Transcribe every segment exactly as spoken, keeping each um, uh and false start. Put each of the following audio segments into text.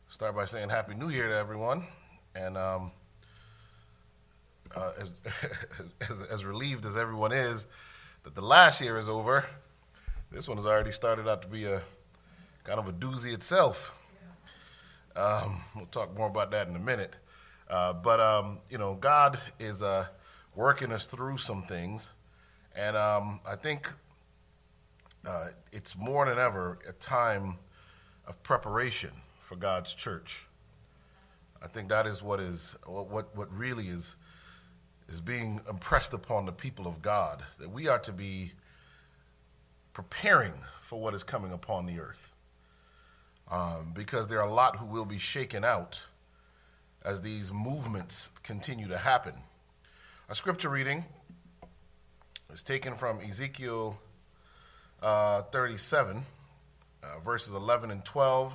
Start by saying Happy New Year to everyone. And um, uh, as, as, as relieved as everyone is that the last year is over, this one has already started out to be a kind of a doozy itself. Um, we'll talk more about that in a minute. Uh, but, um, you know, God is uh, working us through some things. And um, I think uh, it's more than ever a time of preparation for God's church. I think that is what is what what really is is being impressed upon the people of God, that we are to be preparing for what is coming upon the earth, um, because there are a lot who will be shaken out as these movements continue to happen. Our scripture reading is taken from Ezekiel uh, thirty-seven, uh, verses eleven and twelve.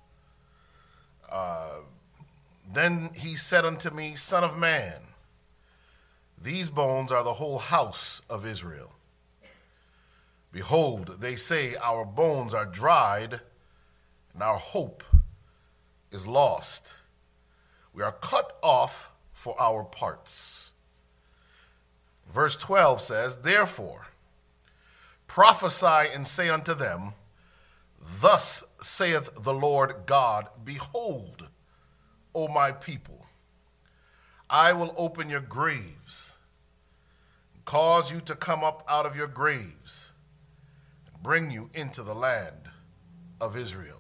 Uh, then he said unto me, Son of man, these bones are the whole house of Israel. Behold, they say, our bones are dried, and our hope is lost. We are cut off for our parts. Verse twelve says, Therefore, prophesy and say unto them, Thus saith the Lord God, Behold, O my people, I will open your graves, and cause you to come up out of your graves, and bring you into the land of Israel.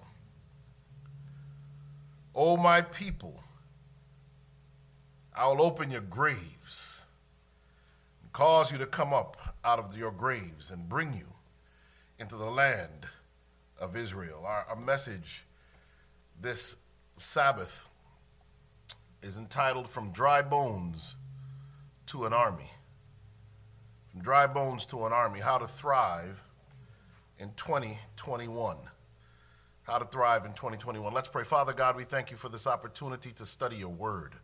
O my people, I will open your graves, and cause you to come up out of your graves, and bring you into the land of Israel. Our, our message this Sabbath is entitled From Dry Bones to an Army. From Dry Bones to an Army, How to Thrive in twenty twenty-one. How to Thrive in twenty twenty-one. Let's pray. Father God, we thank you for this opportunity to study your word.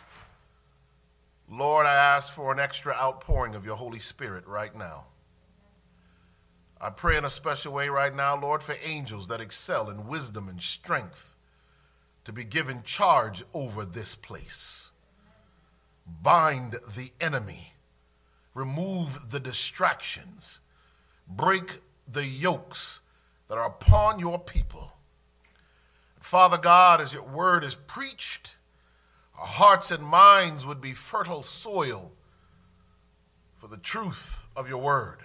Lord, I ask for an extra outpouring of your Holy Spirit right now. I pray in a special way right now, Lord, for angels that excel in wisdom and strength to be given charge over this place. Bind the enemy. Remove the distractions. Break the yokes that are upon your people. Father God, as your word is preached, our hearts and minds would be fertile soil for the truth of your word.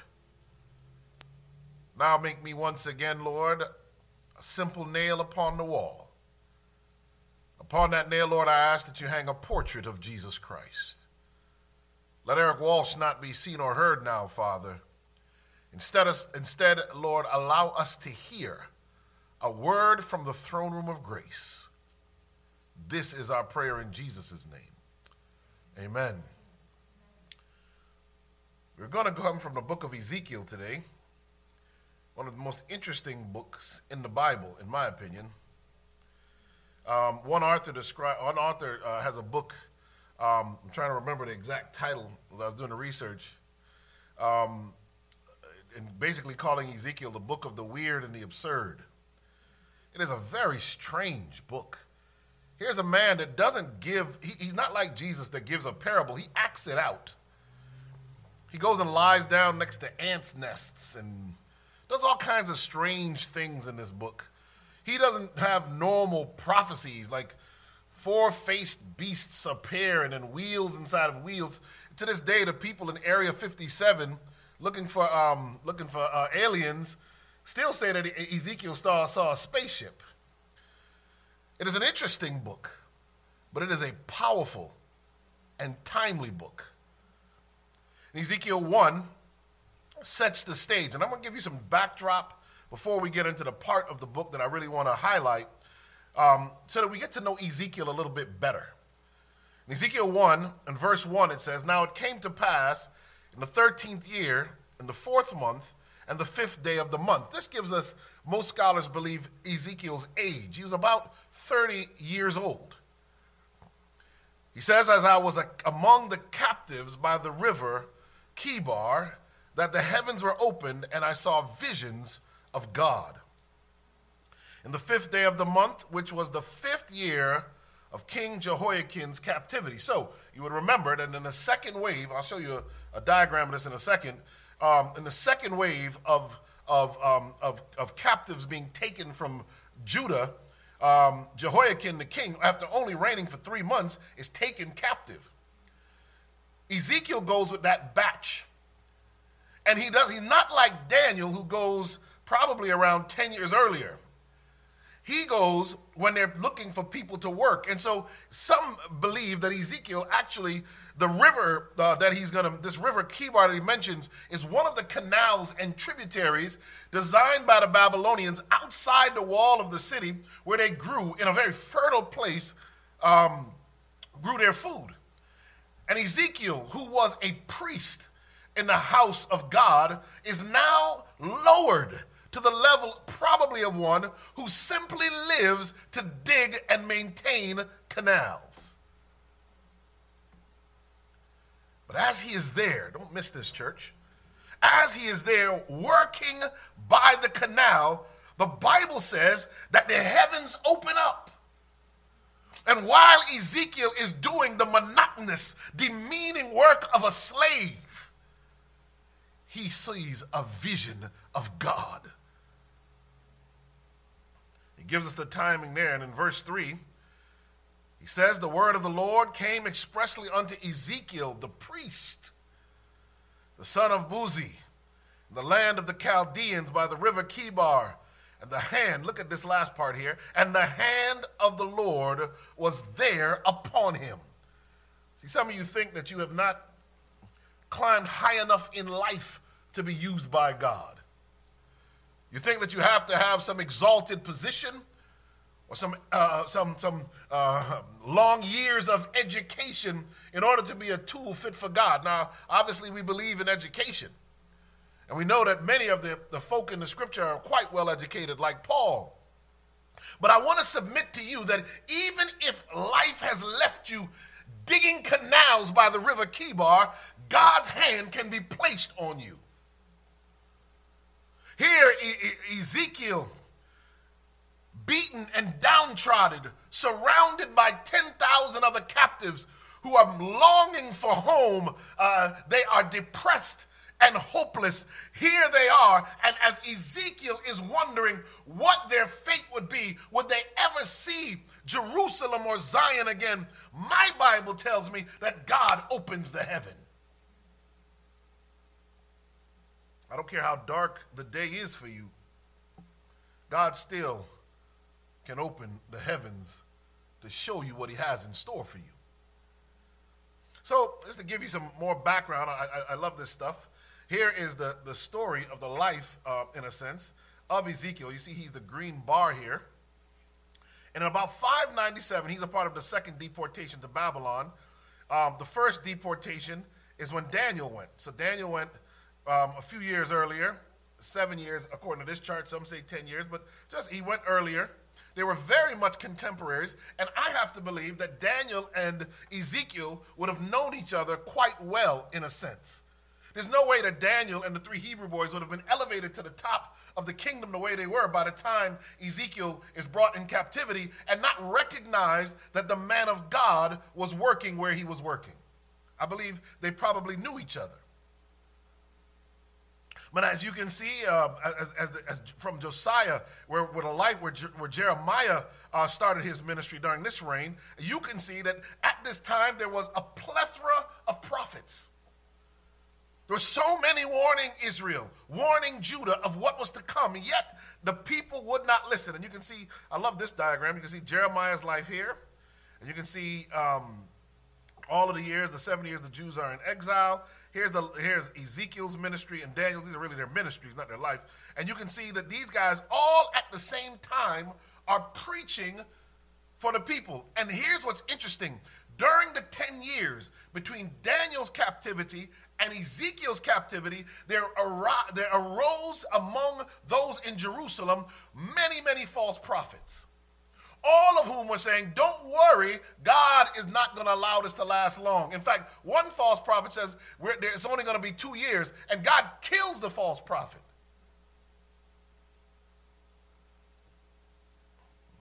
Now make me once again, Lord, a simple nail upon the wall. Upon that nail, Lord, I ask that you hang a portrait of Jesus Christ. Let Eric Walsh not be seen or heard now, Father. Instead, instead, Lord, allow us to hear a word from the throne room of grace. This is our prayer in Jesus' name. Amen. We're going to come from the book of Ezekiel today. One of the most interesting books in the Bible, in my opinion. Um, one author describe, one author uh, has a book. Um, I'm trying to remember the exact title as I was doing the research, um, and basically calling Ezekiel the book of the weird and the absurd. It is a very strange book. Here's a man that doesn't give. He, he's not like Jesus that gives a parable. He acts it out. He goes and lies down next to ants' nests and does all kinds of strange things in this book. He doesn't have normal prophecies like four-faced beasts appear and then wheels inside of wheels. To this day, the people in Area fifty-seven looking for um, looking for uh, aliens still say that Ezekiel saw, saw a spaceship. It is an interesting book, but it is a powerful and timely book. In Ezekiel one sets the stage. And I'm going to give you some backdrop before we get into the part of the book that I really want to highlight, um, so that we get to know Ezekiel a little bit better. In Ezekiel one, in verse one, it says, Now it came to pass in the thirteenth year, in the fourth month, and the fifth day of the month. This gives us, most scholars believe, Ezekiel's age. He was about thirty years old. He says, As I was among the captives by the river Chebar, that the heavens were opened, and I saw visions of God. in the fifth day of the month, which was the fifth year of King Jehoiakim's captivity. So you would remember that in the second wave, I'll show you a, a diagram of this in a second, um, in the second wave of, of, um, of, of captives being taken from Judah, um, Jehoiakim the king, after only reigning for three months, is taken captive. Ezekiel goes with that batch. And he does, he's not like Daniel, who goes probably around ten years earlier. He goes when they're looking for people to work. And so some believe that Ezekiel actually, the river uh, that he's going to, this river Kibar that he mentions, is one of the canals and tributaries designed by the Babylonians outside the wall of the city, where they grew in a very fertile place, um, grew their food. And Ezekiel, who was a priest in the house of God, is now lowered to the level probably of one who simply lives to dig and maintain canals. But as he is there, don't miss this, church, as he is there working by the canal, the Bible says that the heavens open up. And while Ezekiel is doing the monotonous, demeaning work of a slave, he sees a vision of God. He gives us the timing there, and in verse three, he says, the word of the Lord came expressly unto Ezekiel, the priest, the son of Buzi, in the land of the Chaldeans by the river Kibar. And the hand, look at this last part here, and the hand of the Lord was there upon him. See, some of you think that you have not climbed high enough in life to be used by God. You think that you have to have some exalted position or some, uh, some, some uh, long years of education in order to be a tool fit for God. Now, obviously, we believe in education. And we know that many of the, the folk in the scripture are quite well educated, like Paul. But I want to submit to you that even if life has left you digging canals by the river Kibar, God's hand can be placed on you. Here, e- Ezekiel, beaten and downtrodden, surrounded by ten thousand other captives who are longing for home, uh, they are depressed and hopeless. Here they are, and as Ezekiel is wondering what their fate would be, would they ever see Jerusalem or Zion again, my Bible tells me that God opens the heaven. I don't care how dark the day is for you, God still can open the heavens to show you what he has in store for you. So, just to give you some more background, I, I, I love this stuff. Here is the, the story of the life, uh, in a sense, of Ezekiel. You see he's the green bar here. And in about five ninety-seven, he's a part of the second deportation to Babylon. Um, the first deportation is when Daniel went. So Daniel went um, a few years earlier, seven years, according to this chart. Some say ten years, but just he went earlier. They were very much contemporaries, and I have to believe that Daniel and Ezekiel would have known each other quite well, in a sense. There's no way that Daniel and the three Hebrew boys would have been elevated to the top of the kingdom the way they were by the time Ezekiel is brought in captivity and not recognized that the man of God was working where he was working. I believe they probably knew each other. But as you can see, uh, as, as, the, as from Josiah, where, where the life where, Je, where Jeremiah uh, started his ministry during this reign, you can see that at this time there was a plethora of prophets. There were so many warning Israel, warning Judah of what was to come, yet the people would not listen. And you can see, I love this diagram. You can see Jeremiah's life here, and you can see um, all of the years, the seven years the Jews are in exile. Here's the here's Ezekiel's ministry and Daniel. These are really their ministries, not their life. And you can see that these guys all at the same time are preaching for the people. And here's what's interesting. During the ten years between Daniel's captivity and Ezekiel's captivity, there, ar- there arose among those in Jerusalem many, many false prophets. All of whom were saying, don't worry, God is not going to allow this to last long. In fact, one false prophet says we're, it's only going to be two years, and God kills the false prophet.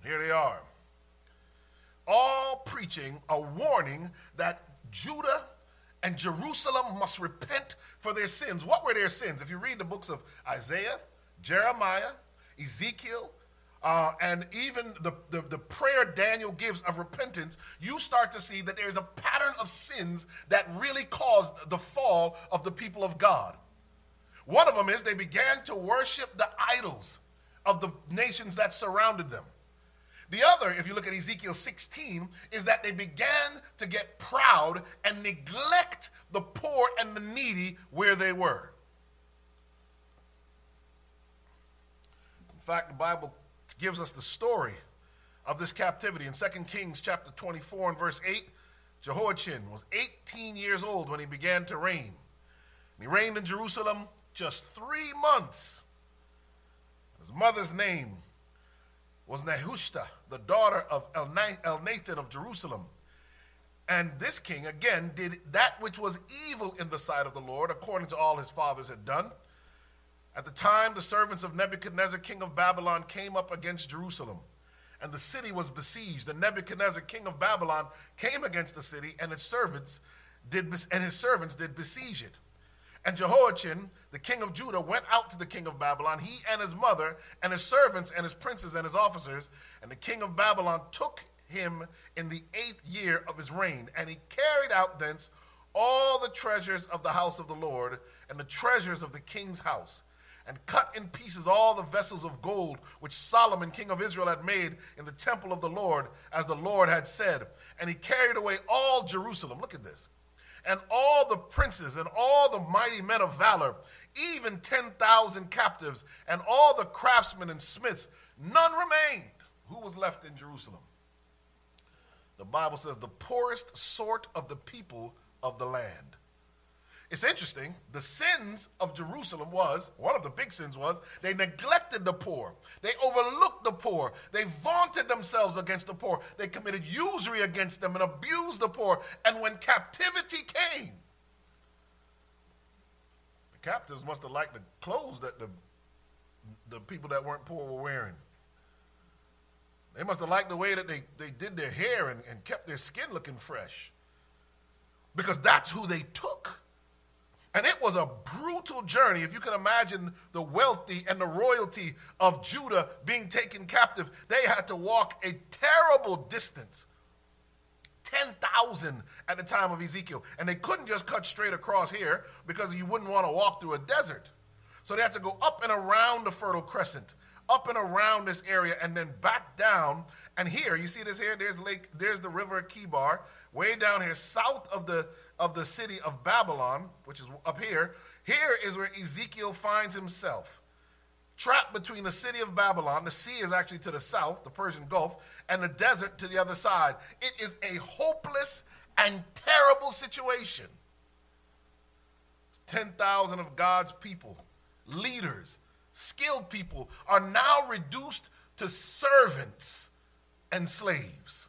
Here they are, all preaching a warning that Judah and Jerusalem must repent for their sins. What were their sins? If you read the books of Isaiah, Jeremiah, Ezekiel, uh, and even the, the, the prayer Daniel gives of repentance, you start to see that there's a pattern of sins that really caused the fall of the people of God. One of them is they began to worship the idols of the nations that surrounded them. The other, if you look at Ezekiel sixteen, is that they began to get proud and neglect the poor and the needy where they were. In fact, the Bible gives us the story of this captivity. In Second Kings chapter twenty-four and verse eight, Jehoiachin was eighteen years old when he began to reign. And he reigned in Jerusalem just three months. His mother's name was Nehushta, the daughter of Elnathan of Jerusalem. And this king, again, did that which was evil in the sight of the Lord, according to all his fathers had done. At the time, the servants of Nebuchadnezzar, king of Babylon, came up against Jerusalem, and the city was besieged. And Nebuchadnezzar, king of Babylon, came against the city, and its servants did, and his servants did besiege it. And Jehoiachin, the king of Judah, went out to the king of Babylon, he and his mother, and his servants, and his princes, and his officers. And the king of Babylon took him in the eighth year of his reign, and he carried out thence all the treasures of the house of the Lord, and the treasures of the king's house, and cut in pieces all the vessels of gold which Solomon, king of Israel, had made in the temple of the Lord, as the Lord had said. And he carried away all Jerusalem. Look at this. And all the princes and all the mighty men of valor, even ten thousand captives, and all the craftsmen and smiths, none remained. Who was left in Jerusalem? The Bible says the poorest sort of the people of the land. It's interesting. The sins of Jerusalem was, one of the big sins was, they neglected the poor. They overlooked the poor. They vaunted themselves against the poor. They committed usury against them and abused the poor. And when captivity came, the captives must have liked the clothes that the, the people that weren't poor were wearing. They must have liked the way that they, they did their hair and, and kept their skin looking fresh. Because that's who they took. And it was a brutal journey. If you can imagine the wealthy and the royalty of Judah being taken captive, they had to walk a terrible distance. ten thousand at the time of Ezekiel. And they couldn't just cut straight across here because you wouldn't want to walk through a desert. So they had to go up and around the Fertile Crescent, up and around this area, and then back down. And here, you see this here? There's Lake, there's the river Kibar, way down here, south of the of the city of Babylon, which is up here. Here is where Ezekiel finds himself, trapped between the city of Babylon. The sea is actually to the south, the Persian Gulf, and the desert to the other side. It is a hopeless and terrible situation. ten thousand of God's people, leaders, skilled people, are now reduced to servants and slaves.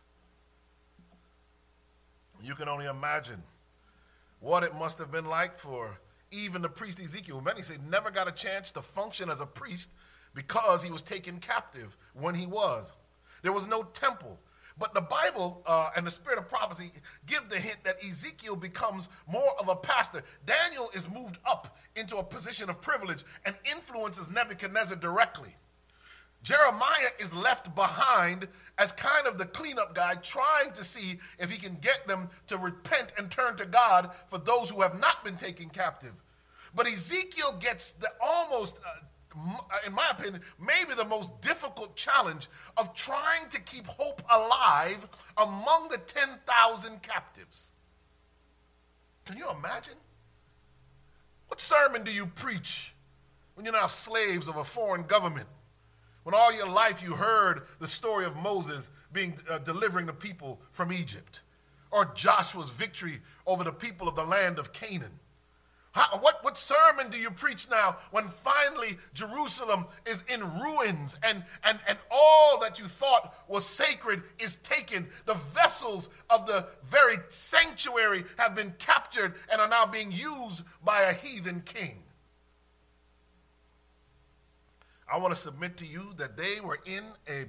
You can only imagine what it must have been like for even the priest Ezekiel. Many say never got a chance to function as a priest because he was taken captive when he was. There was no temple. But the Bible uh, and the spirit of prophecy give the hint that Ezekiel becomes more of a pastor. Daniel is moved up into a position of privilege and influences Nebuchadnezzar directly. Jeremiah is left behind as kind of the cleanup guy, trying to see if he can get them to repent and turn to God for those who have not been taken captive. But Ezekiel gets the almost, uh, in my opinion, maybe the most difficult challenge of trying to keep hope alive among the ten thousand captives. Can you imagine? What sermon do you preach when you're now slaves of a foreign government? When all your life you heard the story of Moses being uh, delivering the people from Egypt, or Joshua's victory over the people of the land of Canaan. How, what, what sermon do you preach now when finally Jerusalem is in ruins and, and, and all that you thought was sacred is taken? The vessels of the very sanctuary have been captured and are now being used by a heathen king. I want to submit to you that they were in a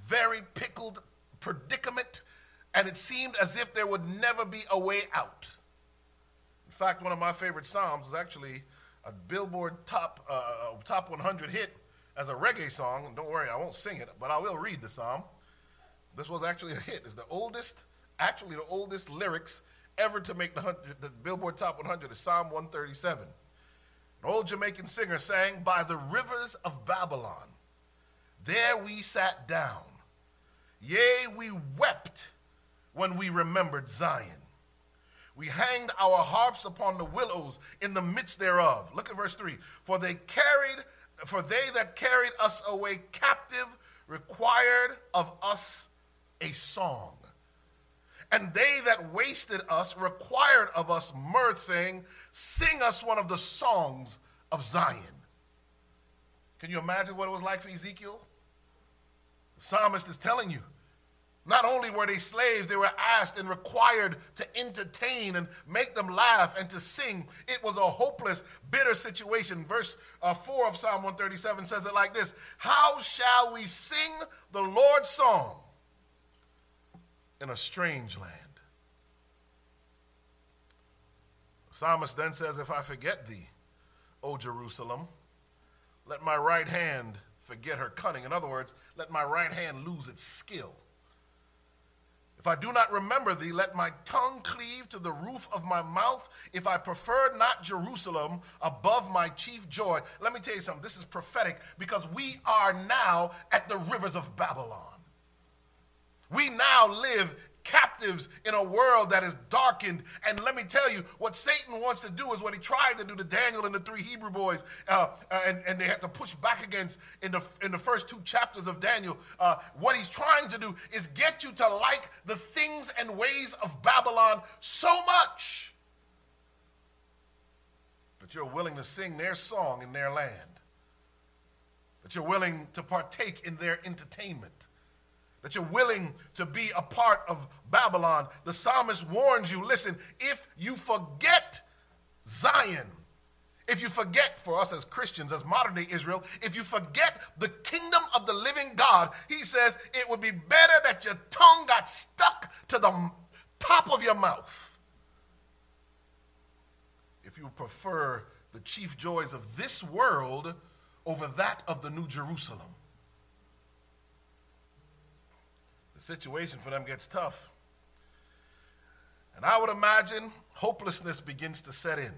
very pickled predicament, and it seemed as if there would never be a way out. In fact, one of my favorite psalms is actually a Billboard top uh, top one hundred hit as a reggae song. And don't worry, I won't sing it, but I will read the psalm. This was actually a hit. It's the oldest, actually the oldest lyrics ever to make the, the Billboard Top one hundred is Psalm one thirty-seven. An old Jamaican singer sang, "By the rivers of Babylon, there we sat down. Yea, we wept when we remembered Zion. We hanged our harps upon the willows in the midst thereof." Look at verse three. For they carried, for they that carried us away captive required of us a song. And they that wasted us required of us mirth, saying, "Sing us one of the songs of Zion." Can you imagine what it was like for Ezekiel? The psalmist is telling you, not only were they slaves, they were asked and required to entertain and make them laugh and to sing. It was a hopeless, bitter situation. Verse uh, four of Psalm one thirty-seven says it like this: "How shall we sing the Lord's song in a strange land?" The psalmist then says, "If I forget thee, O Jerusalem, let my right hand forget her cunning." In other words, let my right hand lose its skill. "If I do not remember thee, let my tongue cleave to the roof of my mouth. If I prefer not Jerusalem above my chief joy." Let me tell you something. This is prophetic because we are now at the rivers of Babylon. We now live captives in a world that is darkened. And let me tell you, what Satan wants to do is what he tried to do to Daniel and the three Hebrew boys, uh, uh, and, and they had to push back against in the, in the first two chapters of Daniel. Uh, what he's trying to do is get you to like the things and ways of Babylon so much that you're willing to sing their song in their land, that you're willing to partake in their entertainment, that you're willing to be a part of Babylon. The psalmist warns you, listen, if you forget Zion, if you forget, for us as Christians, as modern day Israel, if you forget the kingdom of the living God, he says it would be better that your tongue got stuck to the top of your mouth if you prefer the chief joys of this world over that of the New Jerusalem. The situation for them gets tough. And I would imagine hopelessness begins to set in.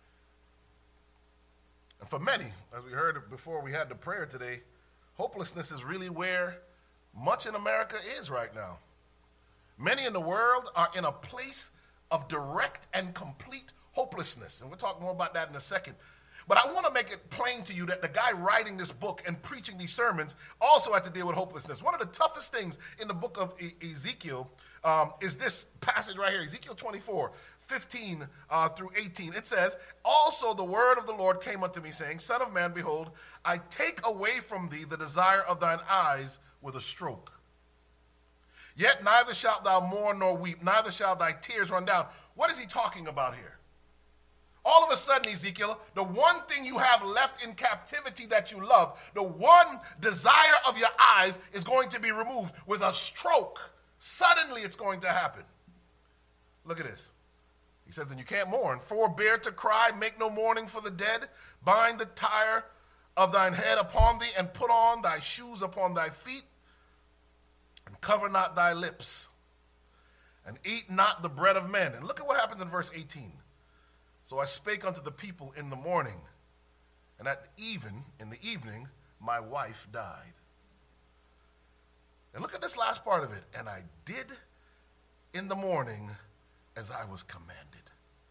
And for many, as we heard before we had the prayer today, hopelessness is really where much in America is right now. Many in the world are in a place of direct and complete hopelessness. And we'll talk more about that in a second. But I want to make it plain to you that the guy writing this book and preaching these sermons also had to deal with hopelessness. One of the toughest things in the book of e- Ezekiel um, is this passage right here, Ezekiel twenty-four, fifteen uh, through eighteen. It says, "Also the word of the Lord came unto me, saying, Son of man, behold, I take away from thee the desire of thine eyes with a stroke. Yet neither shalt thou mourn nor weep, neither shall thy tears run down." What is he talking about here? All of a sudden, Ezekiel, the one thing you have left in captivity that you love, the one desire of your eyes is going to be removed with a stroke. Suddenly it's going to happen. Look at this. He says, "Then you can't mourn. Forbear to cry, make no mourning for the dead. Bind the tire of thine head upon thee, and put on thy shoes upon thy feet, and cover not thy lips, and eat not the bread of men." And look at what happens in verse eighteen. "So I spake unto the people in the morning, and at even, in the evening, my wife died." And look at this last part of it. "And I did in the morning as I was commanded."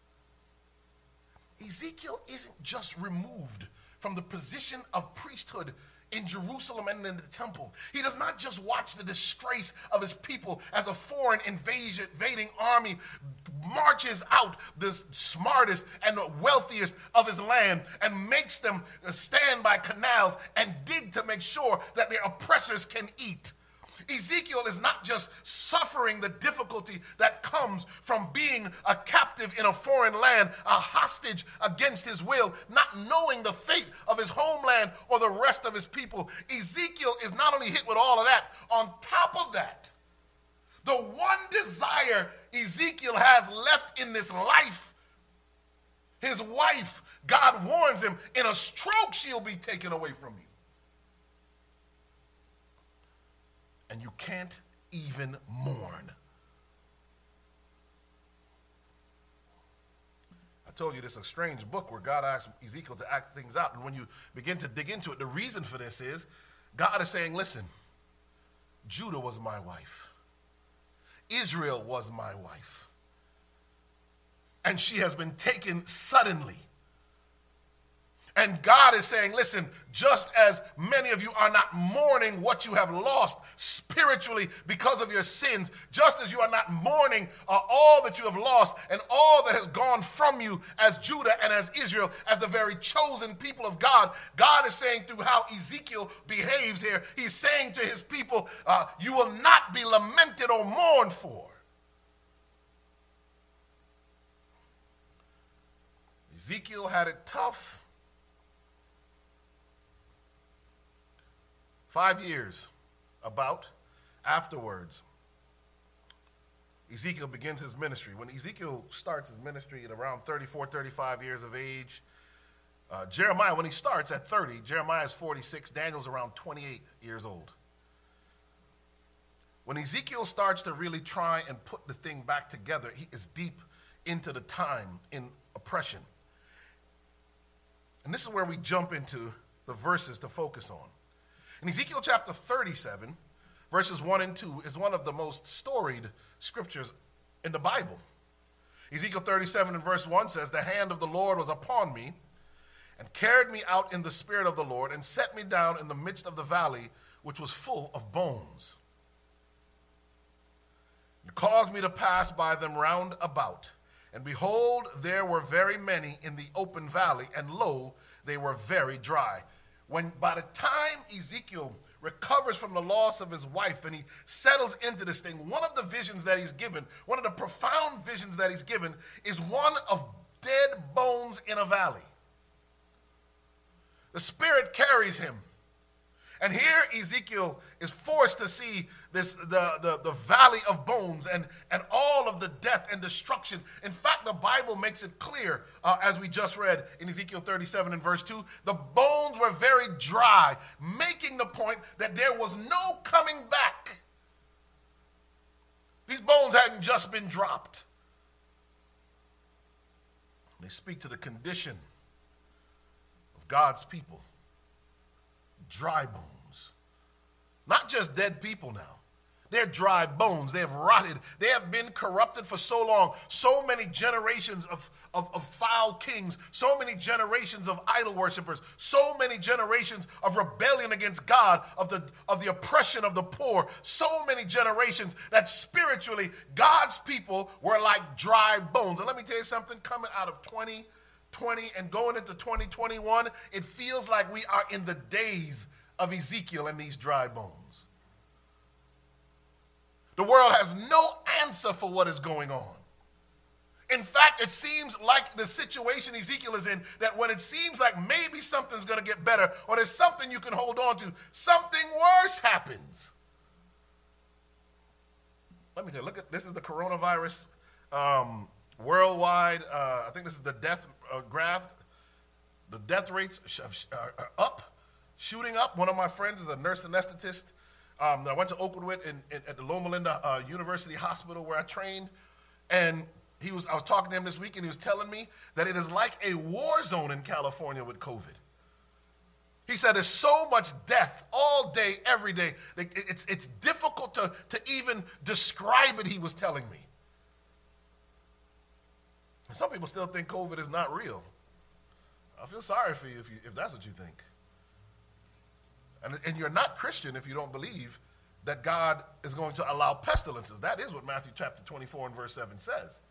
Ezekiel isn't just removed from the position of priesthood in Jerusalem and in the temple. He does not just watch the disgrace of his people as a foreign invasion, invading army marches out the smartest and wealthiest of his land and makes them stand by canals and dig to make sure that their oppressors can eat. Ezekiel is not just suffering the difficulty that comes from being a captive in a foreign land, a hostage against his will, not knowing the fate of his homeland or the rest of his people. Ezekiel is not only hit with all of that, on top of that, the one desire Ezekiel has left in this life, his wife, God warns him, in a stroke she'll be taken away from you. And you can't even mourn. I told you this is a strange book where God asks Ezekiel to act things out. And when you begin to dig into it, the reason for this is God is saying, listen, Judah was my wife. Israel was my wife. And she has been taken suddenly. And God is saying, listen, just as many of you are not mourning what you have lost spiritually because of your sins, just as you are not mourning uh, all that you have lost and all that has gone from you as Judah and as Israel, as the very chosen people of God, God is saying through how Ezekiel behaves here, he's saying to his people, uh, you will not be lamented or mourned for. Ezekiel had it tough. Five years about afterwards, Ezekiel begins his ministry. When Ezekiel starts his ministry at around thirty-four, thirty-five years of age, uh, Jeremiah, when he starts at thirty, Jeremiah is forty-six, Daniel's around twenty-eight years old. When Ezekiel starts to really try and put the thing back together, he is deep into the time in oppression. And this is where we jump into the verses to focus on. In Ezekiel chapter thirty-seven, verses one and two, is one of the most storied scriptures in the Bible. Ezekiel thirty-seven and verse one says, the hand of the Lord was upon me and carried me out in the spirit of the Lord and set me down in the midst of the valley, which was full of bones. And caused me to pass by them round about. And behold, there were very many in the open valley, and lo, they were very dry. When by the time Ezekiel recovers from the loss of his wife and he settles into this thing, one of the visions that he's given, one of the profound visions that he's given, is one of dead bones in a valley. The Spirit carries him. And here Ezekiel is forced to see this the, the, the valley of bones and, and all of the death and destruction. In fact, the Bible makes it clear, uh, as we just read in Ezekiel thirty-seven and verse two, the bones were very dry, making the point that there was no coming back. These bones hadn't just been dropped. They speak to the condition of God's people. Dry bones. Not just dead people now. They're dry bones. They have rotted. They have been corrupted for so long. So many generations of, of, of foul kings. So many generations of idol worshipers. So many generations of rebellion against God, of the, of the oppression of the poor. So many generations that spiritually God's people were like dry bones. And let me tell you something, coming out of twenty twenty and going into twenty twenty-one, it feels like we are in the days of Ezekiel and these dry bones. The world has no answer for what is going on. In fact, it seems like the situation Ezekiel is in, that when it seems like maybe something's going to get better or there's something you can hold on to, something worse happens. Let me tell you, look at this is the coronavirus um, worldwide. Uh, I think this is the death uh, graph. The death rates are up, shooting up. One of my friends is a nurse anesthetist um, that I went to Oakwood with in, in, at the Loma Linda uh, University Hospital where I trained. And he was, I was talking to him this week, and he was telling me that it is like a war zone in California with COVID. He said there's so much death all day, every day. It's, it's difficult to, to even describe it, he was telling me. And some people still think COVID is not real. I feel sorry for you if, you, if that's what you think. And, and you're not Christian if you don't believe that God is going to allow pestilences. That is what Matthew chapter twenty-four and verse seven says.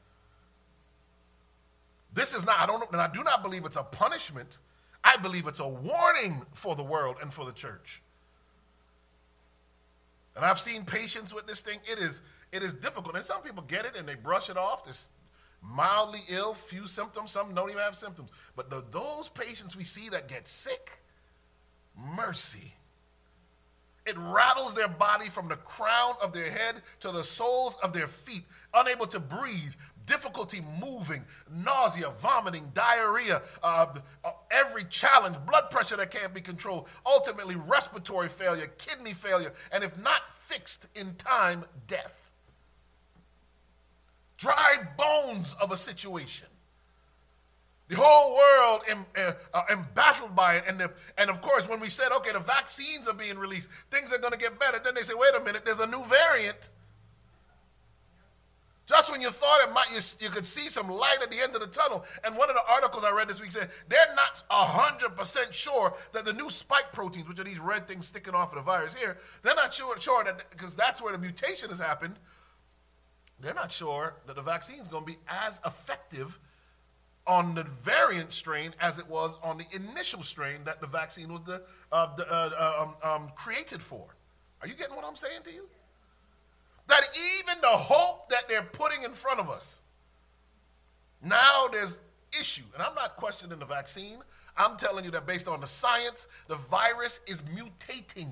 This is not, I don't, and I do not believe it's a punishment. I believe it's a warning for the world and for the church. And I've seen patients with this thing. It is, it is difficult. And some people get it and they brush it off. They're mildly ill, few symptoms. Some don't even have symptoms. But the, those patients we see that get sick, mercy. It rattles their body from the crown of their head to the soles of their feet, unable to breathe, difficulty moving, nausea, vomiting, diarrhea, uh, uh, every challenge, blood pressure that can't be controlled, ultimately respiratory failure, kidney failure, and if not fixed in time, death. Dry bones of a situation. The whole world em, uh, uh, embattled by it. And, the, and of course, when we said, okay, the vaccines are being released, things are going to get better, then they say, wait a minute, there's a new variant. Just when you thought it might, you, you could see some light at the end of the tunnel. And one of the articles I read this week said they're not one hundred percent sure that the new spike proteins, which are these red things sticking off of the virus here, they're not sure, sure that, because that's where the mutation has happened, they're not sure that the vaccine is going to be as effective on the variant strain as it was on the initial strain that the vaccine was the, uh, the, uh, um, um, created for. Are you getting what I'm saying to you? That even the hope that they're putting in front of us, now there's issue. And I'm not questioning the vaccine. I'm telling you that based on the science, the virus is mutating.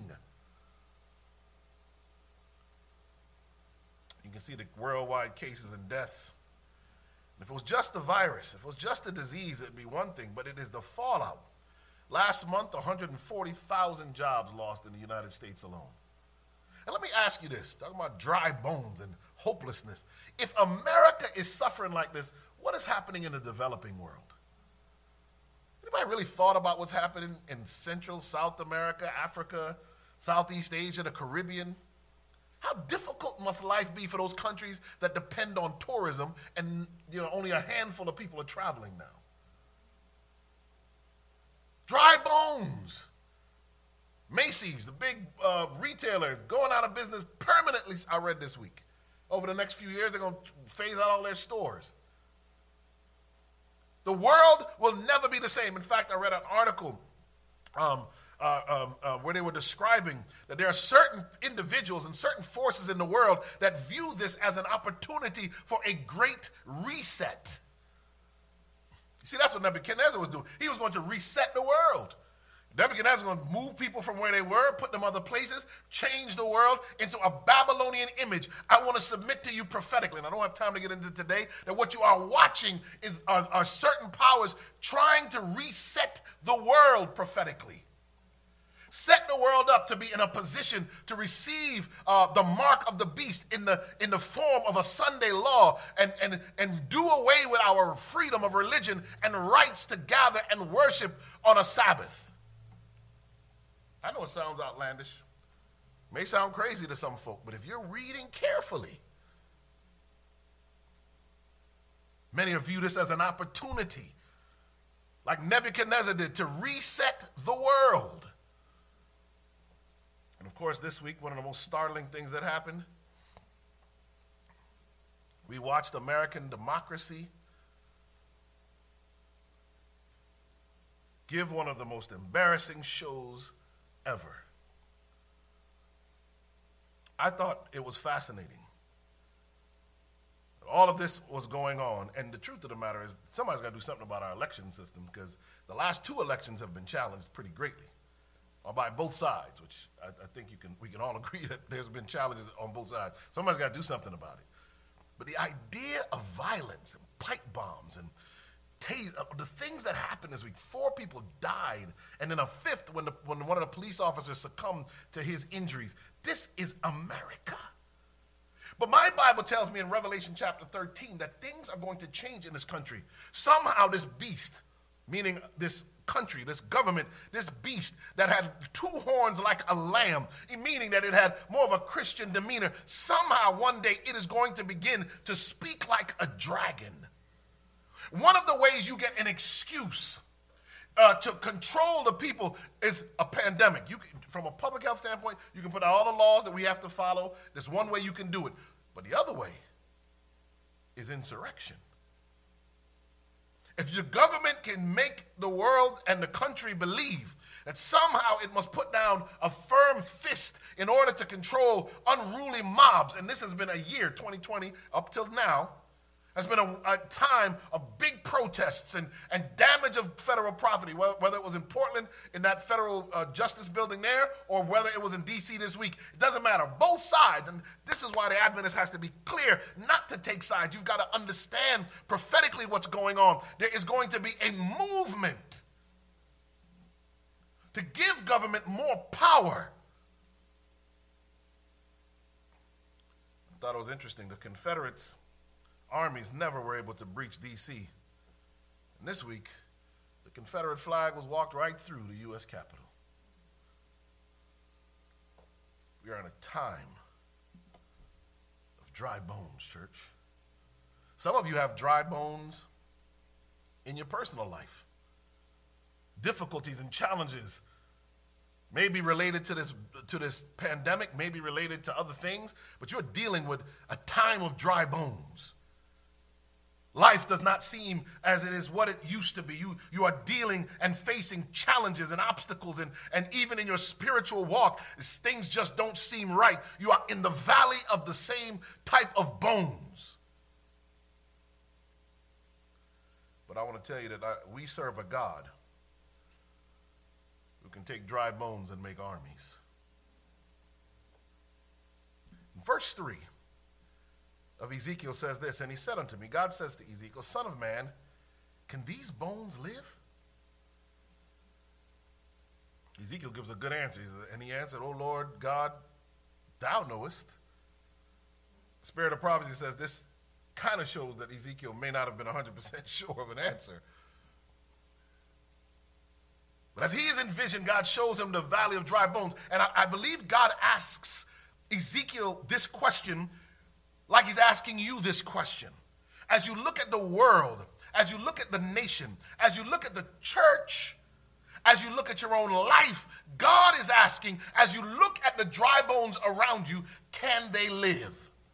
You can see the worldwide cases and deaths. If it was just the virus, if it was just the disease, it'd be one thing, but it is the fallout. Last month, one hundred forty thousand jobs lost in the United States alone. And let me ask you this, talking about dry bones and hopelessness. If America is suffering like this, what is happening in the developing world? Anybody really thought about what's happening in Central, South America, Africa, Southeast Asia, the Caribbean? How difficult must life be for those countries that depend on tourism and, you know, only a handful of people are traveling now? Dry bones. Macy's, the big uh, retailer, going out of business permanently, I read this week. Over the next few years, they're going to phase out all their stores. The world will never be the same. In fact, I read an article um, uh, um, uh, where they were describing that there are certain individuals and certain forces in the world that view this as an opportunity for a great reset. You see, that's what Nebuchadnezzar was doing. He was going to reset the world. Nebuchadnezzar was going to move people from where they were, put them other places, change the world into a Babylonian image. I want to submit to you prophetically, and I don't have time to get into today, that what you are watching is are, are certain powers trying to reset the world prophetically. Set the world up to be in a position to receive uh, the mark of the beast in the in the form of a Sunday law and, and, and do away with our freedom of religion and rights to gather and worship on a Sabbath. I know it sounds outlandish. It may sound crazy to some folk, but if you're reading carefully, many have viewed this as an opportunity, like Nebuchadnezzar did, to reset the world. And of course, this week, one of the most startling things that happened, we watched American democracy give one of the most embarrassing shows ever. I thought it was fascinating. All of this was going on, and the truth of the matter is somebody's got to do something about our election system, because the last two elections have been challenged pretty greatly, or by both sides, which I, I think you can we can all agree that there's been challenges on both sides. Somebody's got to do something about it. But the idea of violence and pipe bombs and Tase, uh, the things that happened this week, four people died, and then a fifth when, the, when one of the police officers succumbed to his injuries. This is America. But my Bible tells me in Revelation chapter thirteen that things are going to change in this country. Somehow this beast, meaning this country, this government, this beast that had two horns like a lamb, meaning that it had more of a Christian demeanor, somehow one day it is going to begin to speak like a dragon. One of the ways you get an excuse uh, to control the people is a pandemic. You can, from a public health standpoint, you can put out all the laws that we have to follow. There's one way you can do it. But the other way is insurrection. If your government can make the world and the country believe that somehow it must put down a firm fist in order to control unruly mobs. And this has been a year, twenty twenty, up till now, has been a, a time of big protests and, and damage of federal property, whether it was in Portland in that federal uh, justice building there, or whether it was in D C this week. It doesn't matter. Both sides, and this is why the Adventist has to be clear not to take sides. You've got to understand prophetically what's going on. There is going to be a movement to give government more power. I thought it was interesting. The Confederates armies never were able to breach D C. And this week, the Confederate flag was walked right through the U S Capitol. We are in a time of dry bones, church. Some of you have dry bones in your personal life. Difficulties and challenges may be related to this, to this pandemic, may be related to other things, but you're dealing with a time of dry bones. Life does not seem as it is what it used to be. You, you are dealing and facing challenges and obstacles, and, and even in your spiritual walk, things just don't seem right. You are in the valley of the same type of bones. But I want to tell you that I, we serve a God who can take dry bones and make armies. Verse three of Ezekiel says this, and he said unto me, God says to Ezekiel, Son of man, can these bones live? Ezekiel gives a good answer. He says, and he answered, O Lord God, thou knowest. The Spirit of prophecy says this kind of shows that Ezekiel may not have been one hundred percent sure of an answer. But as he is in vision, God shows him the valley of dry bones. And I, I believe God asks Ezekiel this question like he's asking you this question. As you look at the world, as you look at the nation, as you look at the church, as you look at your own life, God is asking, as you look at the dry bones around you, can they live?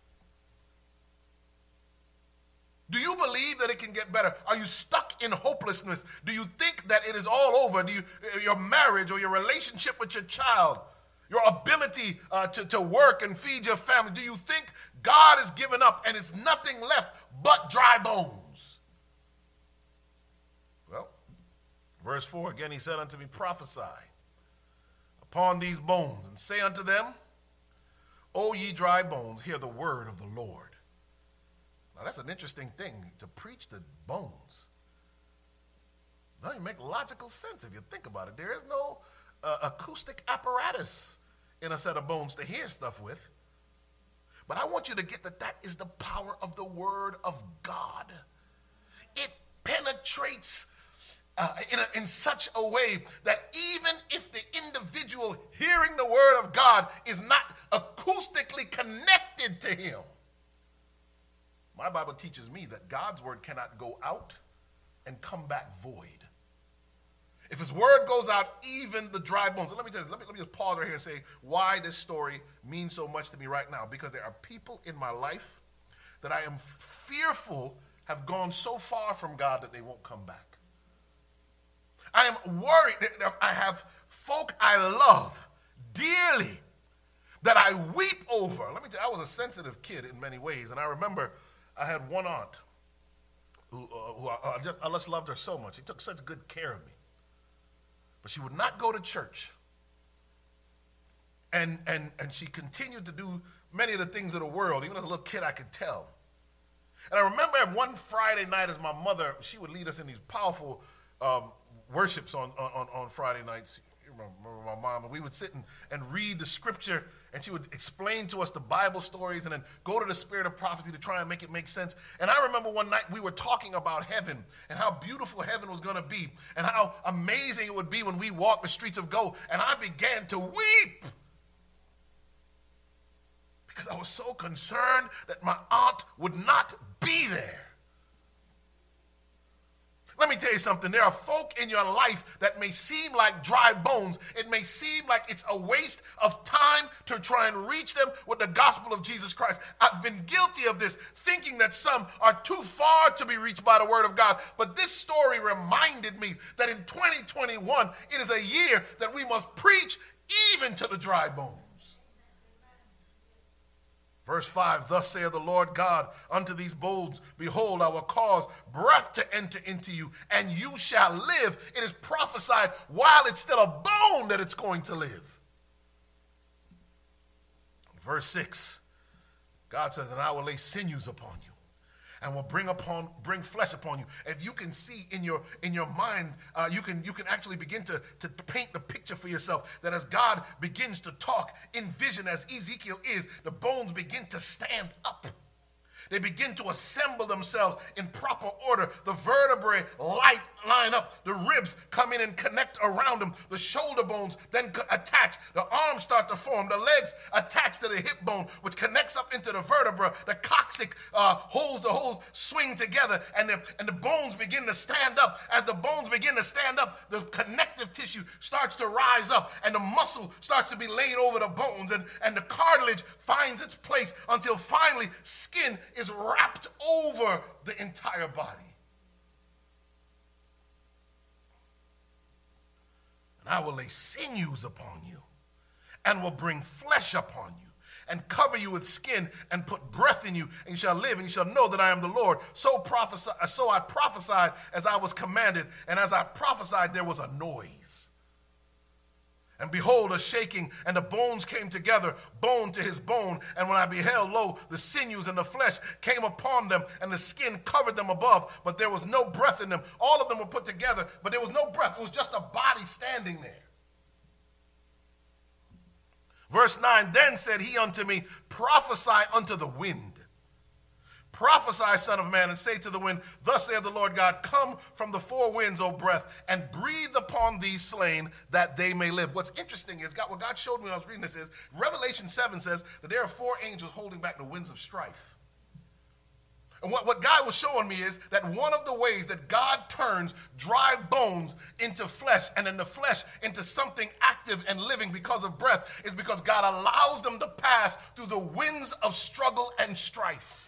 Do you believe that it can get better? Are you stuck in hopelessness? Do you think that it is all over? Do you, your marriage or your relationship with your child, your ability uh, to, to work and feed your family, do you think God has given up and it's nothing left but dry bones? Well, verse four, again, he said unto me, prophesy upon these bones and say unto them, O ye dry bones, hear the word of the Lord. Now that's an interesting thing, to preach to bones. Doesn't make logical sense if you think about it. There is no uh, acoustic apparatus in a set of bones to hear stuff with. But I want you to get that that is the power of the word of God. It penetrates uh, in, a, in such a way that even if the individual hearing the word of God is not acoustically connected to him, my Bible teaches me that God's word cannot go out and come back void. If his word goes out, even the dry bones. So let me just let me, let me just pause right here and say why this story means so much to me right now. Because there are people in my life that I am fearful have gone so far from God that they won't come back. I am worried that I have folk I love dearly that I weep over. Let me tell you, I was a sensitive kid in many ways, and I remember I had one aunt who, uh, who I, I, just, I just loved her so much. She took such good care of me. But she would not go to church. And, and, and she continued to do many of the things of the world. Even as a little kid, I could tell. And I remember one Friday night as my mother, she would lead us in these powerful um, worships on, on, on Friday nights. You remember my mom, and we would sit and, and read the scripture, and she would explain to us the Bible stories and then go to the Spirit of prophecy to try and make it make sense. And I remember one night we were talking about heaven and how beautiful heaven was going to be and how amazing it would be when we walked the streets of gold. And I began to weep because I was so concerned that my aunt would not be there. Let me tell you something. There are folk in your life that may seem like dry bones. It may seem like it's a waste of time to try and reach them with the gospel of Jesus Christ. I've been guilty of this, thinking that some are too far to be reached by the word of God. But this story reminded me that in twenty twenty-one, it is a year that we must preach even to the dry bones. Verse five, thus saith the Lord God unto these bones, behold, I will cause breath to enter into you, and you shall live. It is prophesied while it's still a bone that it's going to live. Verse six, God says, and I will lay sinews upon you, and will bring upon bring flesh upon you. If you can see in your in your mind, uh, you can you can actually begin to, to paint the picture for yourself that as God begins to talk in vision, as Ezekiel is, the bones begin to stand up. They begin to assemble themselves in proper order. The vertebrae light, line up. The ribs come in and connect around them. The shoulder bones then attach. The arms start to form. The legs attach to the hip bone, which connects up into the vertebra. The coccyx uh, holds the whole swing together, and the, and the bones begin to stand up. As the bones begin to stand up, the connective tissue starts to rise up, and the muscle starts to be laid over the bones, and, and the cartilage finds its place until finally skin is wrapped over the entire body. And I will lay sinews upon you, and will bring flesh upon you, and cover you with skin, and put breath in you, and you shall live, and you shall know that I am the Lord. So prophesy, so I prophesied as I was commanded, and as I prophesied there was a noise. And behold, a shaking, and the bones came together, bone to his bone. And when I beheld, lo, the sinews and the flesh came upon them, and the skin covered them above, but there was no breath in them. All of them were put together, but there was no breath. It was just a body standing there. Verse nine, then said he unto me, prophesy unto the wind. Prophesy, son of man, and say to the wind, thus saith the Lord God, come from the four winds, O breath, and breathe upon these slain, that they may live. What's interesting is, God, what God showed me when I was reading this is, Revelation seven says that there are four angels holding back the winds of strife. And what, what God was showing me is that one of the ways that God turns dry bones into flesh, and then the flesh into something active and living because of breath, is because God allows them to pass through the winds of struggle and strife.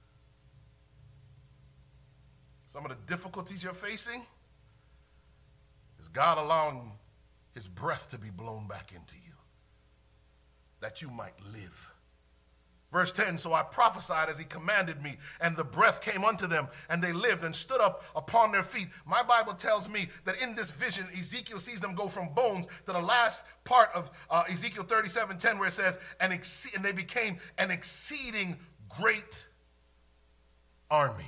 Some of the difficulties you're facing is God allowing his breath to be blown back into you, that you might live. Verse ten, so I prophesied as he commanded me, and the breath came unto them, and they lived and stood up upon their feet. My Bible tells me that in this vision, Ezekiel sees them go from bones to the last part of uh, Ezekiel thirty-seven ten, where it says, and, ex- and they became an exceeding great army.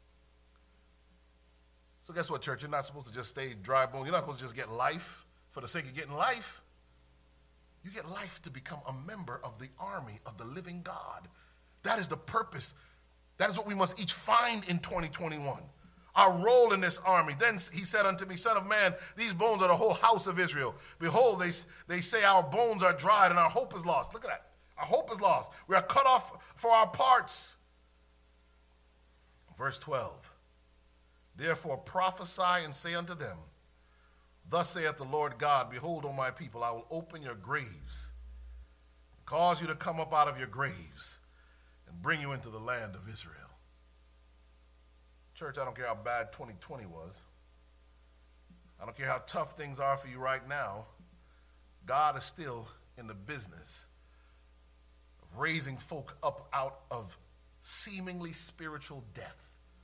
So guess what, church? You're not supposed to just stay dry bone. You're not supposed to just get life for the sake of getting life. You get life to become a member of the army of the living God. That is the purpose. That is what we must each find in twenty twenty-one. Our role in this army. Then he said unto me, son of man, these bones are the whole house of Israel. Behold, they, they say our bones are dried and our hope is lost. Look at that. Our hope is lost. We are cut off for our parts. Verse twelve. Therefore prophesy and say unto them, thus saith the Lord God, behold, O my people, I will open your graves, cause you to come up out of your graves, and bring you into the land of Israel. Church, I don't care how bad twenty twenty was. I don't care how tough things are for you right now. God is still in the business of raising folk up out of seemingly spiritual death,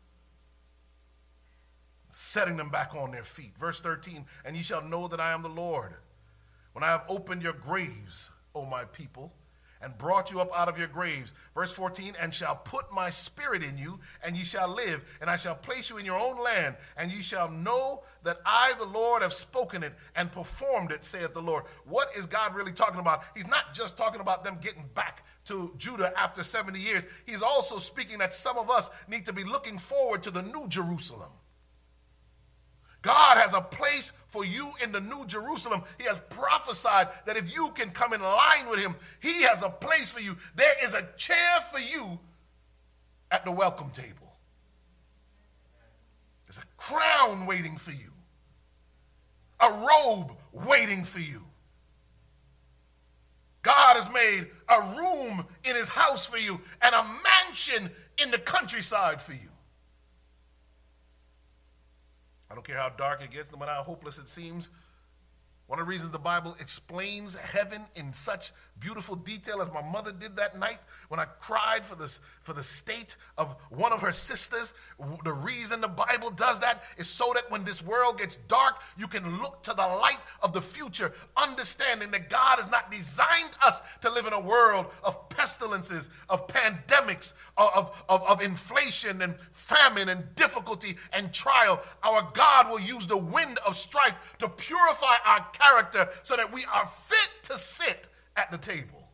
setting them back on their feet. Verse thirteen, and ye shall know that I am the Lord, when I have opened your graves, O my people, and brought you up out of your graves. Verse fourteen, and shall put my spirit in you, and ye shall live, and I shall place you in your own land, and ye shall know that I, the Lord, have spoken it and performed it, saith the Lord. What is God really talking about? He's not just talking about them getting back to Judah after seventy years. He's also speaking that some of us need to be looking forward to the new Jerusalem. God has a place for you in the New Jerusalem. He has prophesied that if you can come in line with him, he has a place for you. There is a chair for you at the welcome table. There's a crown waiting for you, a robe waiting for you. God has made a room in his house for you and a mansion in the countryside for you. I don't care how dark it gets, no matter how hopeless it seems. One of the reasons the Bible explains heaven in such beautiful detail as my mother did that night when I cried for this, for the state of one of her sisters. The reason the Bible does that is so that when this world gets dark, you can look to the light of the future, understanding that God has not designed us to live in a world of pestilences, of pandemics, of, of, of inflation and famine and difficulty and trial. Our God will use the wind of strife to purify our character so that we are fit to sit at the table.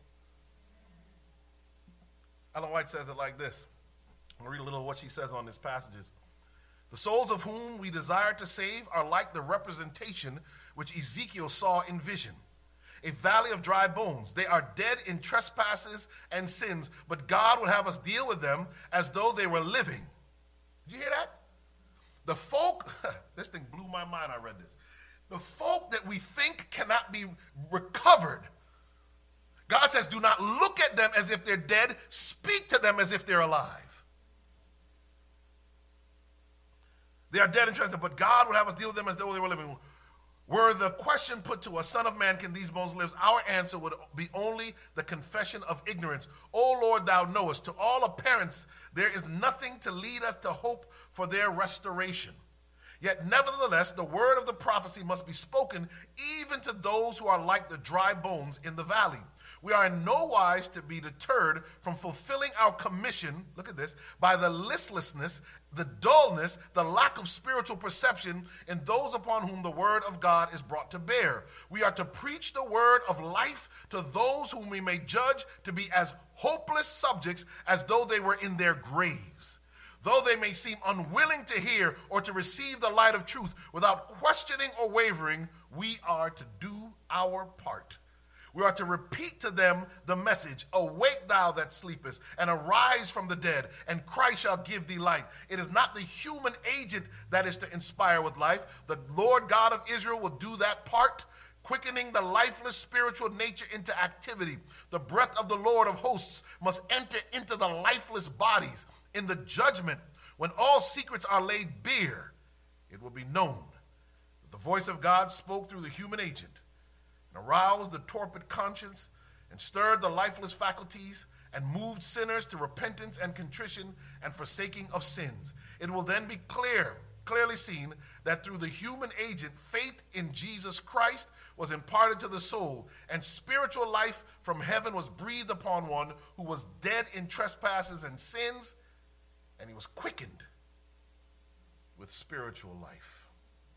Ellen White says it like this. I'm going to read a little of what she says on these passages. The souls of whom we desire to save are like the representation which Ezekiel saw in vision, a valley of dry bones. They are dead in trespasses and sins, but God would have us deal with them as though they were living. Did you hear that? The folk, this thing blew my mind, I read this. The folk that we think cannot be recovered, God says, do not look at them as if they're dead. Speak to them as if they're alive. They are dead in trespasses, but God would have us deal with them as though they were living. Were the question put to us, Son of man, can these bones live? Our answer would be only the confession of ignorance. O Lord, thou knowest. To all appearance, there is nothing to lead us to hope for their restoration. Yet nevertheless, the word of the prophecy must be spoken even to those who are like the dry bones in the valley. We are in no wise to be deterred from fulfilling our commission, look at this, by the listlessness, the dullness, the lack of spiritual perception in those upon whom the word of God is brought to bear. We are to preach the word of life to those whom we may judge to be as hopeless subjects as though they were in their graves. Though they may seem unwilling to hear or to receive the light of truth without questioning or wavering, we are to do our part. We are to repeat to them the message, awake thou that sleepest, and arise from the dead, and Christ shall give thee light. It is not the human agent that is to inspire with life. The Lord God of Israel will do that part, quickening the lifeless spiritual nature into activity. The breath of the Lord of hosts must enter into the lifeless bodies. In the judgment, when all secrets are laid bare, it will be known that the voice of God spoke through the human agent and aroused the torpid conscience and stirred the lifeless faculties and moved sinners to repentance and contrition and forsaking of sins. It will then be clear, clearly seen that through the human agent, faith in Jesus Christ was imparted to the soul, and spiritual life from heaven was breathed upon one who was dead in trespasses and sins, and he was quickened with spiritual life.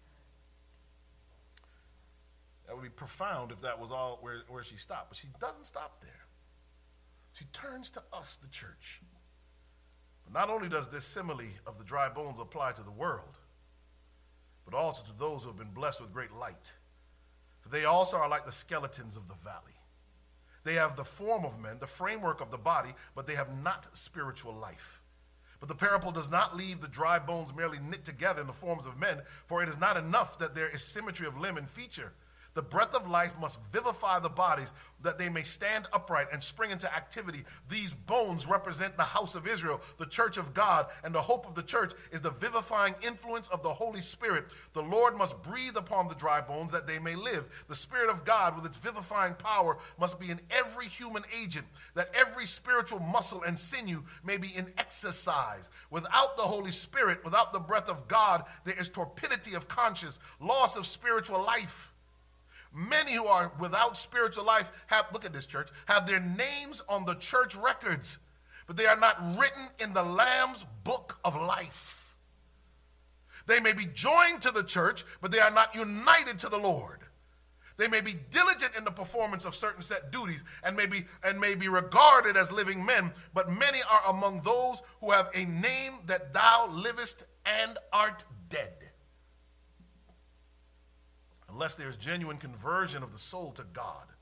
That would be profound if that was all where, where she stopped. But she doesn't stop there. She turns to us, the church. But not only does this simile of the dry bones apply to the world, but also to those who have been blessed with great light. For they also are like the skeletons of the valley. They have the form of men, the framework of the body, but they have not spiritual life. But the parable does not leave the dry bones merely knit together in the forms of men, for it is not enough that there is symmetry of limb and feature. The breath of life must vivify the bodies that they may stand upright and spring into activity. These bones represent the house of Israel, the church of God, and the hope of the church is the vivifying influence of the Holy Spirit. The Lord must breathe upon the dry bones that they may live. The Spirit of God with its vivifying power must be in every human agent, that every spiritual muscle and sinew may be in exercise. Without the Holy Spirit, without the breath of God, there is torpidity of conscience, loss of spiritual life. Many who are without spiritual life have, look at this church, have their names on the church records, but they are not written in the Lamb's book of life. They may be joined to the church, but they are not united to the Lord. They may be diligent in the performance of certain set duties and may be, and may be regarded as living men, but many are among those who have a name that thou livest and art dead. Unless there is genuine conversion of the soul to God,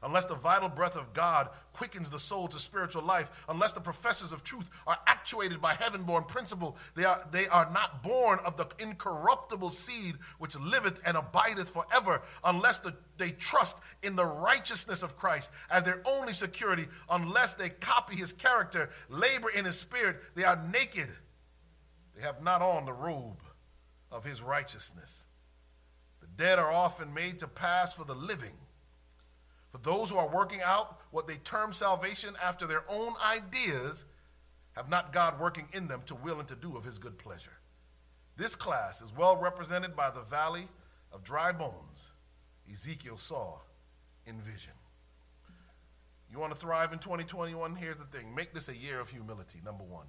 unless the vital breath of God quickens the soul to spiritual life, unless the professors of truth are actuated by heaven-born principle, they are, they are not born of the incorruptible seed which liveth and abideth forever, unless the, they trust in the righteousness of Christ as their only security, unless they copy his character, labor in his spirit, they are naked. They have not on the robe of his righteousness. The dead are often made to pass for the living. For those who are working out what they term salvation after their own ideas have not God working in them to will and to do of his good pleasure. This class is well represented by the valley of dry bones Ezekiel saw in vision. You want to thrive in twenty twenty-one? Here's the thing. Make this a year of humility, number one.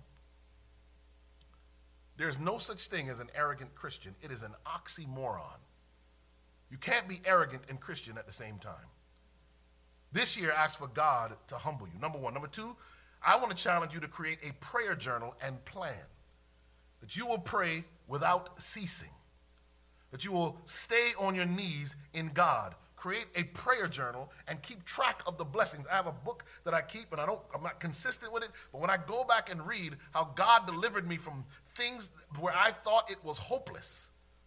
There's no such thing as an arrogant Christian. It is an oxymoron. You can't be arrogant and Christian at the same time. This year, ask for God to humble you. Number one. Number two, I want to challenge you to create a prayer journal and plan. That you will pray without ceasing. That you will stay on your knees in God. Create a prayer journal and keep track of the blessings. I have a book that I keep, and I don't, I'm not consistent with it, but when I go back and read how God delivered me from things where I thought it was hopeless,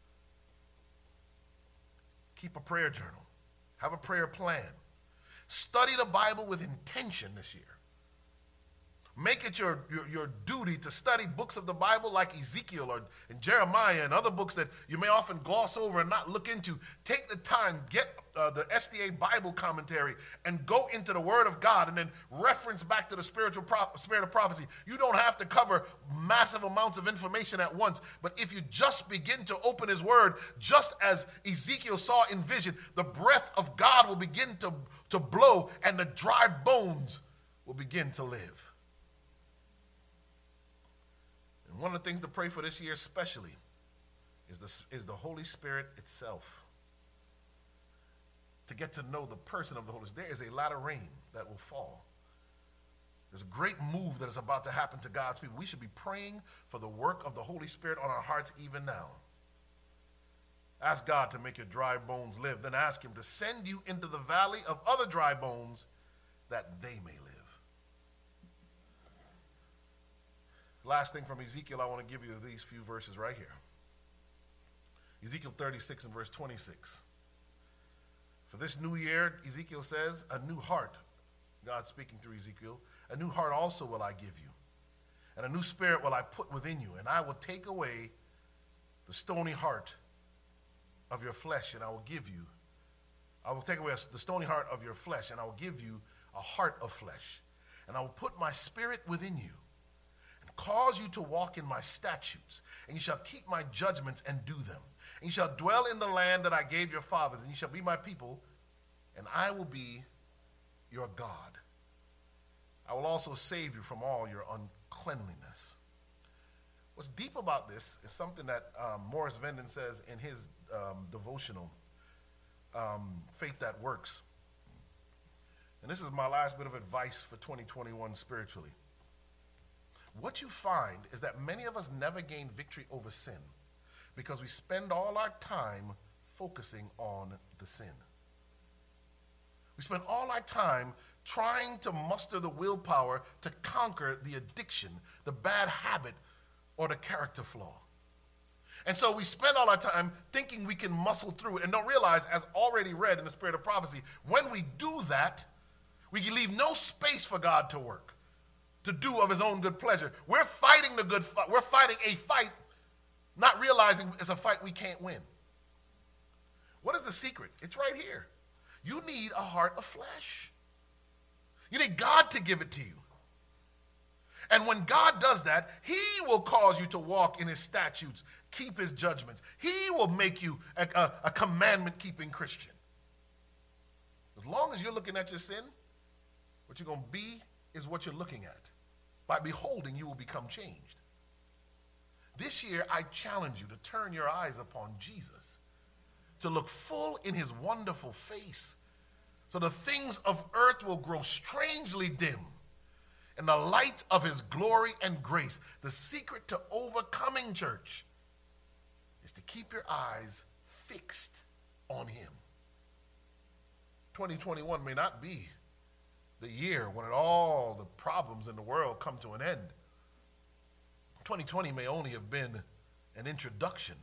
keep a prayer journal. Have a prayer plan. Study the Bible with intention this year. Make it your, your, your duty to study books of the Bible like Ezekiel or and Jeremiah and other books that you may often gloss over and not look into. Take the time, get uh, the S D A Bible commentary and go into the Word of God and then reference back to the spiritual pro- spirit of prophecy. You don't have to cover massive amounts of information at once, but if you just begin to open his Word, just as Ezekiel saw in vision, the breath of God will begin to, to blow and the dry bones will begin to live. One of the things to pray for this year especially is the, is the Holy Spirit itself. To get to know the person of the Holy Spirit. There is a lot of rain that will fall. There's a great move that is about to happen to God's people. We should be praying for the work of the Holy Spirit on our hearts even now. Ask God to make your dry bones live. Then ask him to send you into the valley of other dry bones that they may live. Last thing from Ezekiel, I want to give you these few verses right here. Ezekiel thirty-six and verse twenty-six. For this new year, Ezekiel says, a new heart, God speaking through Ezekiel, a new heart also will I give you, and a new spirit will I put within you, and I will take away the stony heart of your flesh, and I will give you, I will take away the stony heart of your flesh, and I will give you a heart of flesh, and I will put my spirit within you, cause you to walk in my statutes, and you shall keep my judgments and do them. And you shall dwell in the land that I gave your fathers, and you shall be my people, and I will be your God. I will also save you from all your uncleanliness. What's deep about this is something that um, Morris Venden says in his um, devotional, um, Faith That Works. And this is my last bit of advice for twenty twenty-one spiritually. What you find is that many of us never gain victory over sin because we spend all our time focusing on the sin. We spend all our time trying to muster the willpower to conquer the addiction, the bad habit, or the character flaw. And so we spend all our time thinking we can muscle through it and don't realize, as already read in the Spirit of Prophecy, when we do that, we can leave no space for God to work, to do of his own good pleasure. We're fighting the good fight. We're fighting a fight, not realizing it's a fight we can't win. What is the secret? It's right here. You need a heart of flesh. You need God to give it to you. And when God does that, he will cause you to walk in his statutes, keep his judgments. He will make you a, a, a commandment-keeping Christian. As long as you're looking at your sin, what you're going to be is what you're looking at. By beholding, you will become changed. This year, I challenge you to turn your eyes upon Jesus, to look full in his wonderful face, so the things of earth will grow strangely dim in the light of his glory and grace. The secret to overcoming, church, is to keep your eyes fixed on him. twenty twenty-one may not be the year when all the problems in the world come to an end. twenty twenty may only have been an introduction.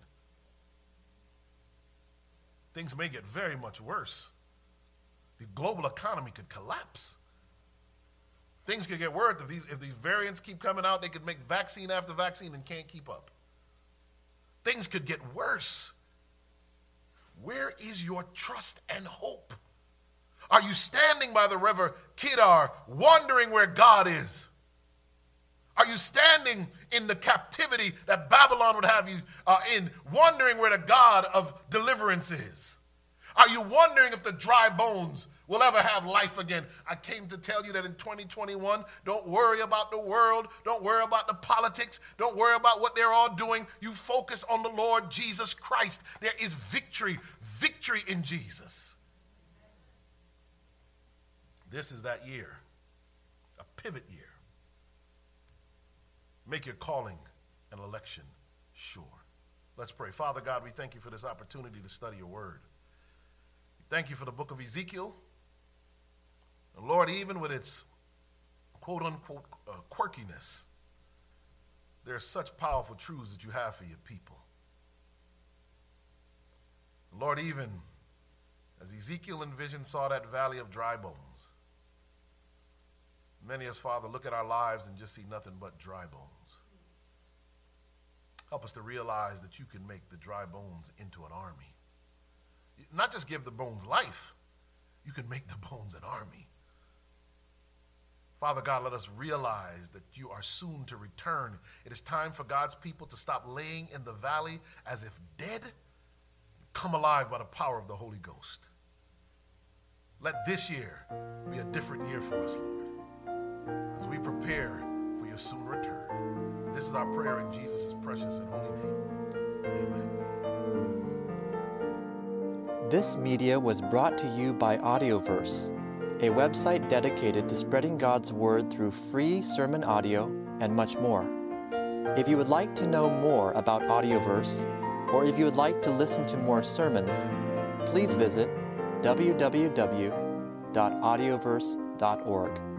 Things may get very much worse. The global economy could collapse. Things could get worse if these, if these variants keep coming out. They could make vaccine after vaccine and can't keep up. Things could get worse. Where is your trust and hope? Are you standing by the river Kedar, wondering where God is? Are you standing in the captivity that Babylon would have you uh, in, wondering where the God of deliverance is? Are you wondering if the dry bones will ever have life again? I came to tell you that in twenty twenty-one, don't worry about the world. Don't worry about the politics. Don't worry about what they're all doing. You focus on the Lord Jesus Christ. There is victory, victory in Jesus. This is that year, a pivot year. Make your calling and election sure. Let's pray. Father God, we thank you for this opportunity to study your word. Thank you for the book of Ezekiel. And Lord, even with its quote-unquote uh, quirkiness, there are such powerful truths that you have for your people. Lord, even as Ezekiel and vision saw that valley of dry bones, many of us, Father, look at our lives and just see nothing but dry bones. Help us to realize that you can make the dry bones into an army. Not just give the bones life, you can make the bones an army. Father God, let us realize that you are soon to return. It is time for God's people to stop laying in the valley as if dead, come alive by the power of the Holy Ghost. Let this year be a different year for us, Lord, as we prepare for your soon return. This is our prayer in Jesus' precious and holy name. Amen. This media was brought to you by Audioverse, a website dedicated to spreading God's Word through free sermon audio and much more. If you would like to know more about Audioverse, or if you would like to listen to more sermons, please visit w w w dot audioverse dot org.